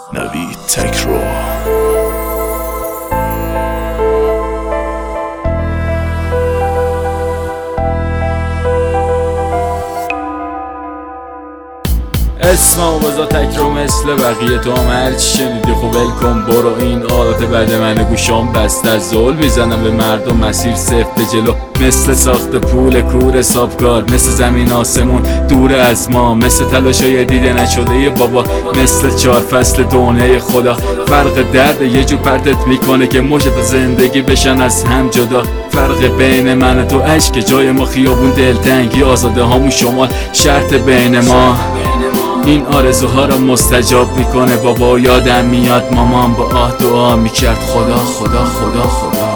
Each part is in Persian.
نوید تکرو. اسممو بذار تکرو مثل بقیه تو هم هرچی شنیدی خب ول کن برو. این آلات بعد من گوشام بسته از زول میزنم به مردم مسیر سفت جلو، مثل ساخت پول کور حسابگار، مثل زمین آسمون دور از ما، مثل تلاشای دیده نشده بابا، مثل 4 فصل دنیای خدا. فرق درد یه جو پرتت میکنه که مشت زندگی بشن از هم جدا. فرق بین من و تو عشق جای ما خیابون دلتنگی، آزاده هامون شمال شرط بین ما. این آرزوها را مستجاب میکنه بابا. یادم میاد مامان با آه دعا میکرد خدا خدا خدا خدا.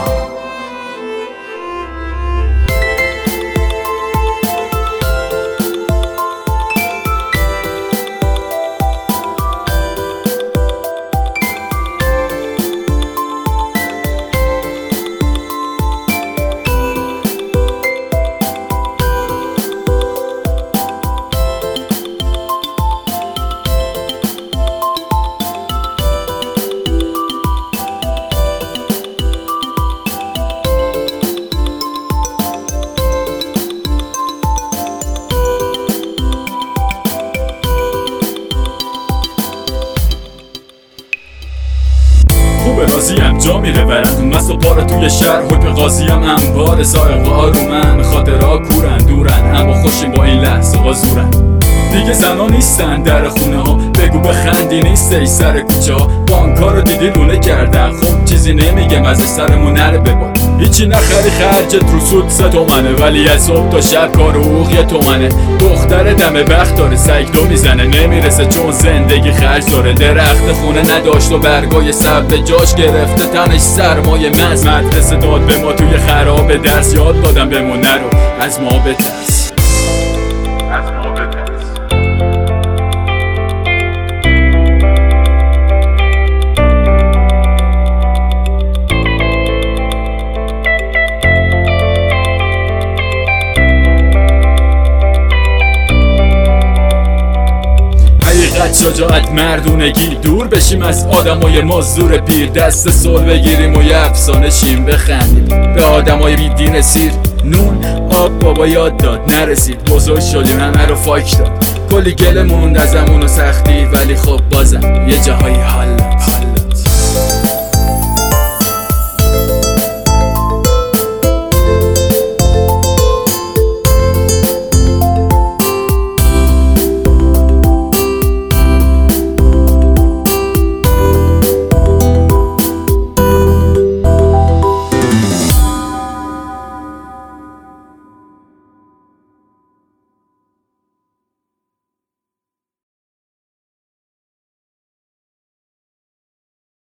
خوبه راضیم جا میره برم مست و پاره توی شهر حکم قاضیم انبار سائق آرومن خاطرها کورن دورن اما خوشیم با این لحظه ها زورن. دیگه زنا نیستن در خونه ها بگو بخندی نیست ای سر کوچه ها. بانکا رو دیدی لونه کردن خب چیزی نمیگم از سرمون نره ببار. هیچی نخری خرجت رو سود 3 تومنه ولی از صبح تا شب کار حقوق 1 تومنه. دختر دم بخت داره سگدو میزنه نمیرسه چون زندگی خرج داره. درخت خونه نداشت و برگای سبت جاش گرفته تنش سرمایه مز. مدرسه داد به ما توی خراب درس یاد دادم بمون نرو از ما بترس. شجاعت مردونگی دور بشیم از آدمای مزدور پیر. دست صلح بگیریم و یه افسانه شیم بخندیم به آدمای بی دین سیر. نون آب بابا یاد داد نرسید بزرگ شدیم همه رو فاک داد. کلی گله موند ازمون و سختی ولی خب بازم یه جاهایی حال داد.